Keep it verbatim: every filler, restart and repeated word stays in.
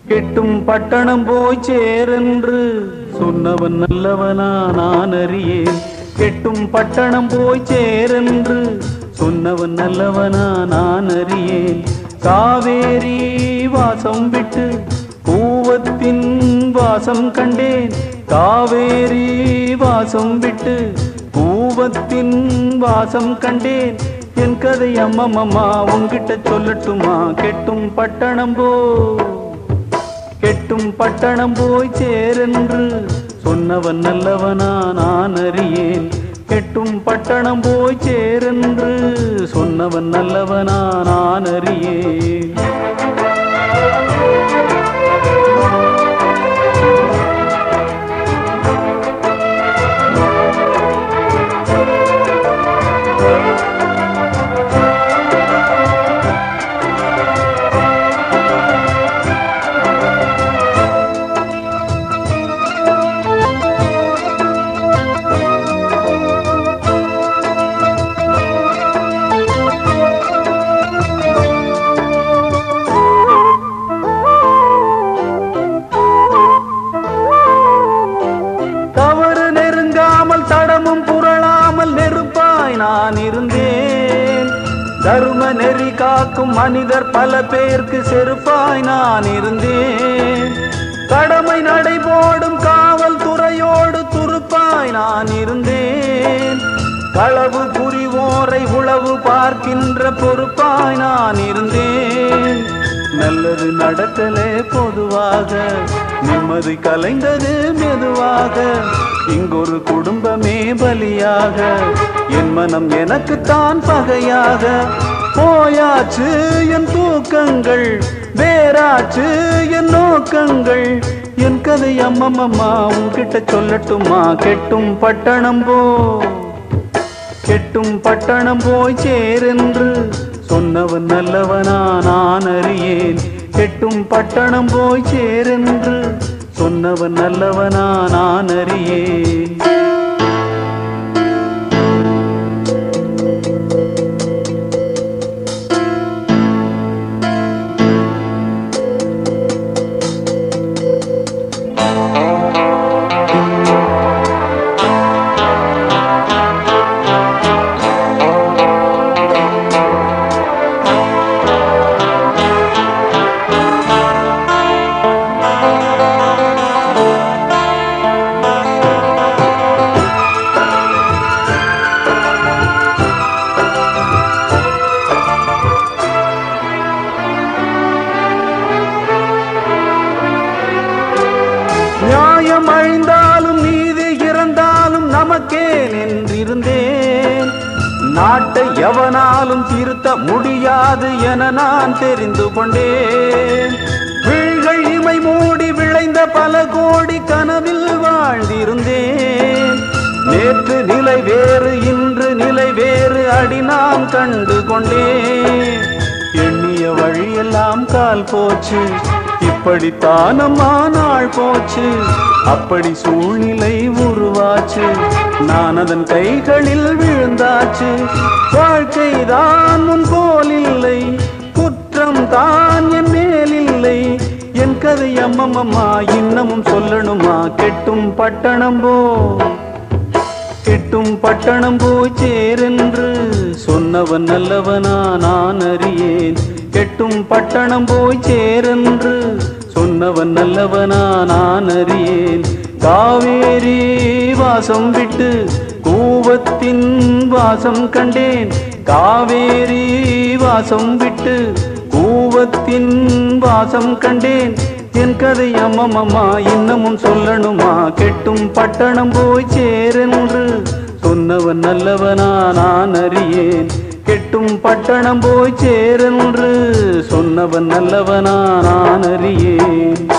கெட்டும் பட்டணம் போய் சேரென்று சொன்னவன் நல்லவனா நான் அறியேன். கெட்டும் பட்டணம் போய் சேரென்று சொன்னவன் நல்லவனா நான் அறியேன். காவேரி வாசம் விட்டு கூவத்தின் வாசம் கண்டேன். காவேரி வாசம் விட்டு கூவத்தின் வாசம் கண்டேன். என் கதை அம்மம்மா உன்கிட்ட சொல்லட்டுமா? கெட்டும் பட்டணம் போ கெட்டும் பட்டணம் போய் சேரென்று சொன்னவன் நல்லவனா நான் அறியேன். கெட்டும் பட்டணம் போய் சேரென்று சொன்னவன் நல்லவனா நான் அறியேன். தடமும் புரளாமல் நெருப்பாய் நான் இருந்தேன். தர்ம நெறி காக்கும் மனிதர் பல பேருக்கு செருப்பாய் நான் இருந்தேன். கடமை நடைபோடும் காவல்துறையோடு துருப்பாய் நான் இருந்தேன். களவு புரிவோரை உளவு பார்க்கின்ற பொறுப்பாய் நான் இருந்தேன். நல்லது நடக்கலே பொதுவாக, நிம்மதி கலைந்தது மெதுவாக. இங்கொரு குடும்பமே பலியாக, என் மனம் எனக்குத்தான் பகையாக. போயாச்சு என் தூக்கங்கள், வேறாச்சு என் நோக்கங்கள். என் கதை அம்மம்மா உன்கிட்ட சொல்லட்டுமா? கெட்டும் பட்டணம் போ கெட்டும் பட்டணம் போய் சேரென்று சொன்னவன் நல்லவனா நான் அறியேன். கெட்டும் பட்டணம் போய் சேரென்று சொன்னவன் நல்லவனா நான் அறியேன். நியாயம் அழிந்தாலும் நீதி இறந்தாலும் நமக்கே நின்றிருந்தேன். நாட்டை எவனாலும் திருத்த முடியாது என நான் தெரிந்து கொண்டேன். விழிகள் இமை மூடி விளைந்த பல கோடி கனவில் வாழ்ந்திருந்தேன். நேற்று நிலை வேறு இன்று நிலை வேறு அடி நான் கண்டு கொண்டேன். எண்ணிய வழியெல்லாம் கால் போச்சு, இப்படித்தானம்மா நாள் போச்சு. அப்படி சூழ்நிலை உருவாச்சு, நான் அதன் கைகளில் விழுந்தாச்சு. வாழ்க்கைதான் முன் போல் இல்லை, குற்றம் தான் என் மேல் இல்லை. என் கதை அம்மம்மா இன்னமும் சொல்லணுமா? கெட்டும் பட்டணம் போ கெட்டும் பட்டணம் போய் சேரென்று சொன்னவன் நல்லவனா நான் அறியேன். கெட்டும் பட்டணம் போய் சேரென்று சொன்னவன் நல்லவனா நான் அறியேன். காவேரி வாசம் விட்டு கூவத்தின் வாசம் கண்டேன். காவேரி வாசம் விட்டு கூவத்தின் வாசம் கண்டேன். என் கதை அம்மம்மா இன்னமும் சொல்லணுமா? கெட்டும் பட்டணம் போய் சேரென்று சொன்னவன் நல்லவனா நான் அறியேன். கெட்டும் பட்டணம் போய் சேரென்று சொன்னவன் நல்லவனா நான் அறியேன்.